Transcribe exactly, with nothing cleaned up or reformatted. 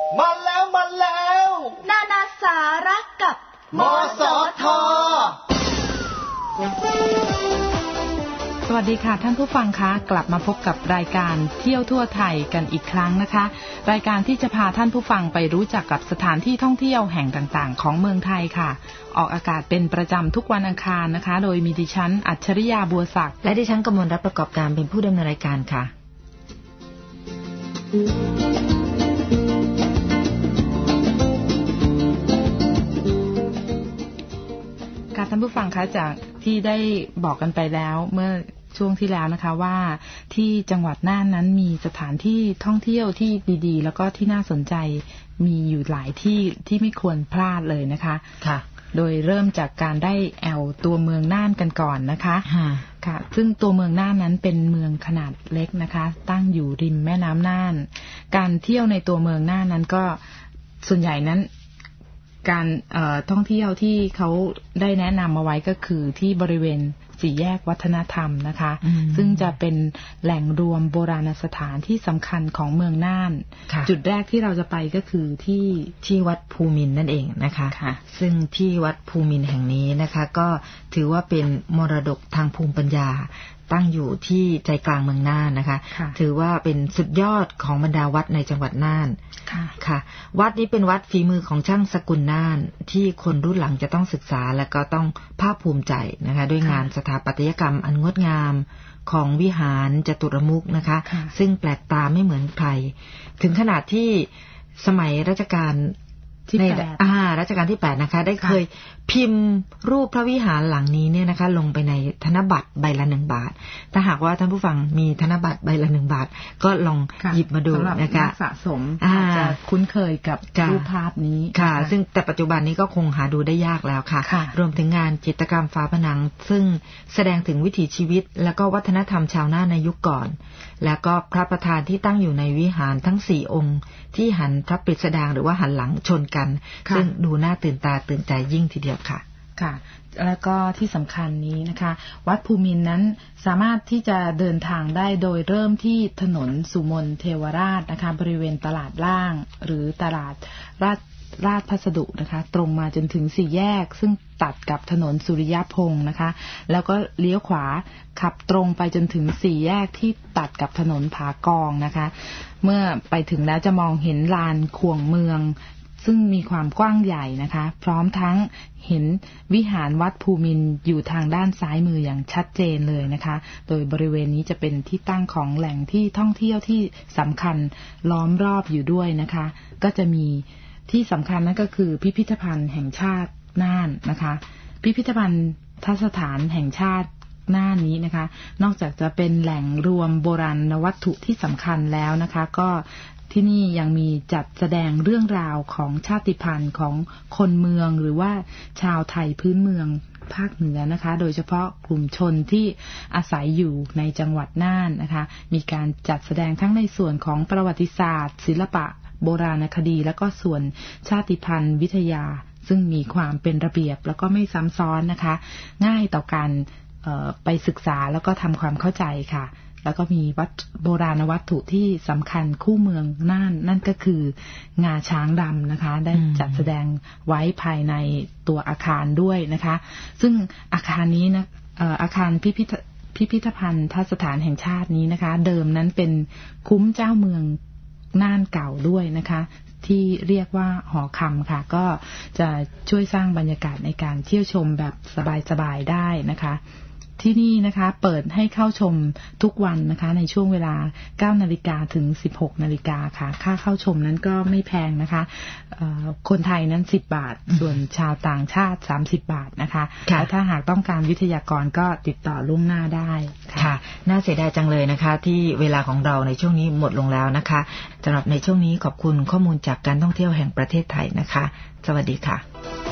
มาแล้วมาแล้วนานาสาระกับมสท. สวัสดีค่ะท่านผู้ฟังคะกลับมาพบกับรายการเที่ยวทั่วไทยกันอีกครั้งนะคะรายการที่จะพาท่านผู้ฟังไปรู้จักกับสถานที่ท่องเที่ยวแห่งต่างๆของเมืองไทยค่ะออกอากาศเป็นประจำทุกวันอังคารนะคะโดยมีดิฉันอัจฉริยาบัวศักดิ์และดิฉันกมลรัตน์ประกอบการเป็นผู้ดำเนินรายการค่ะค่ะท่านผู้ฟังคะจากที่ได้บอกกันไปแล้วเมื่อช่วงที่แล้วนะคะว่าที่จังหวัดน่านนั้นมีสถานที่ท่องเที่ยวที่ดีๆแล้วก็ที่น่าสนใจมีอยู่หลายที่ที่ไม่ควรพลาดเลยนะคะค่ะโดยเริ่มจากการได้แอวตัวเมืองน่านกันก่อนนะคะค่ะซึ่งตัวเมืองน่านนั้นเป็นเมืองขนาดเล็กนะคะตั้งอยู่ริมแม่น้ำน่านการเที่ยวในตัวเมืองน่านนั้นก็ส่วนใหญ่นั้นการท่องเที่ยวที่เขาได้แนะนำมาไว้ก็คือที่บริเวณสี่แยกวัฒนธรรมนะคะซึ่งจะเป็นแหล่งรวมโบราณสถานที่สำคัญของเมืองน่านจุดแรกที่เราจะไปก็คือที่ที่วัดภูมินทร์นั่นเองนะคะซึ่งที่วัดภูมินทร์แห่งนี้นะคะก็ถือว่าเป็นมรดกทางภูมิปัญญาตั้งอยู่ที่ใจกลางเมืองน่านนะคะถือว่าเป็นสุดยอดของบรรดาวัดในจังหวัดน่านค่ะวัดนี้เป็นวัดฝีมือของช่างสกุลน่านที่คนรุ่นหลังจะต้องศึกษาและก็ต้องภาคภูมิใจนะคะด้วยงานสถาปัตยกรรมอันงดงามของวิหารจตุรมุขนะคะซึ่งแปลกตาไม่เหมือนใครถึงขนาดที่สมัยรัชกาลในอ่ารัชกาลที่แปดนะคะได้เคยพิมพ์รูปพระวิหารหลังนี้เนี่ยนะคะลงไปในธนบัตรใบละหนึ่งบาทถ้าหากว่าท่านผู้ฟังมีธนบัตรใบละหนึ่งบาทก็ลองหยิบมาดูนะคะสะสมอาจจะคุ้นเคยกับรูปภาพนี้ค่ะซึ่งแต่ปัจจุบันนี้ก็คงหาดูได้ยากแล้วค่ะรวมถึงงานจิตรกรรมฝาผนังซึ่งแสดงถึงวิถีชีวิตและก็วัฒนธรรมชาวน่านในยุคก่อนแล้วก็พระประธานที่ตั้งอยู่ในวิหารทั้งสี่องค์ที่หันพระปริศดางหรือว่าหันหลังชนกันซึ่งดูน่าตื่นตาตื่นใจยิ่งทีเดียวค่ะค่ะแล้วก็ที่สำคัญนี้นะคะวัดภูมินทร์นั้นสามารถที่จะเดินทางได้โดยเริ่มที่ถนนสุมนเทวราชนะคะบริเวณตลาดล่างหรือตลาดราชราชพัสดุนะคะตรงมาจนถึงสี่แยกซึ่งตัดกับถนนสุริยพงศ์นะคะแล้วก็เลี้ยวขวาขับตรงไปจนถึงสี่แยกที่ตัดกับถนนผากองนะคะเมื่อไปถึงแล้วจะมองเห็นลานขวงเมืองซึ่งมีความกว้างใหญ่นะคะพร้อมทั้งเห็นวิหารวัดภูมินทร์อยู่ทางด้านซ้ายมืออย่างชัดเจนเลยนะคะโดยบริเวณนี้จะเป็นที่ตั้งของแหล่งที่ท่องเที่ยวที่สำคัญล้อมรอบอยู่ด้วยนะคะก็จะมีที่สำคัญนั่นก็คือพิพิธภัณฑ์แห่งชาติน่านนะคะพิพิธภัณฑ์ทัศฐานแห่งชาติน่านนี้นะคะนอกจากจะเป็นแหล่งรวมโบราณวัตถุที่สำคัญแล้วนะคะก็ที่นี่ยังมีจัดแสดงเรื่องราวของชาติพันธุ์ของคนเมืองหรือว่าชาวไทยพื้นเมืองภาคเหนือนะคะโดยเฉพาะกลุ่มชนที่อาศัยอยู่ในจังหวัดน่านนะคะมีการจัดแสดงทั้งในส่วนของประวัติศาสตร์ศิลปะโบราณคดีและก็ส่วนชาติพันธุ์วิทยาซึ่งมีความเป็นระเบียบแล้วก็ไม่ซ้ำซ้อนนะคะง่ายต่อการไปศึกษาแล้วก็ทำความเข้าใจค่ะแล้วก็มีวัดโบราณวัตถุที่สำคัญคู่เมืองน่านนั่นก็คืองาช้างดำนะคะได้จัดแสดงไว้ภายในตัวอาคารด้วยนะคะซึ่งอาคารนี้นะอาคารพิพิธพิพิธภัณฑ์ทัศสถานแห่งชาตินี้นะคะเดิมนั้นเป็นคุ้มเจ้าเมืองน่านเก่าด้วยนะคะที่เรียกว่าหอคำค่ะก็จะช่วยสร้างบรรยากาศในการเที่ยวชมแบบสบายๆได้นะคะที่นี่นะคะเปิดให้เข้าชมทุกวันนะคะในช่วงเวลา เก้านาฬิกา ถึง สิบหกนาฬิกาค่ะค่าเข้าชมนั้นก็ไม่แพงนะคะคนไทยนั้นสิบบาทส่วนชาวต่างชาติสามสิบบาทนะคะแล้วถ้าหากต้องการวิทยากรก็ติดต่อล่วงหน้าได้ค่ะน่าเสียดายจังเลยนะคะที่เวลาของเราในช่วงนี้หมดลงแล้วนะคะสำหรับในช่วงนี้ขอบคุณข้อมูลจากการท่องเที่ยวแห่งประเทศไทยนะคะสวัสดีค่ะ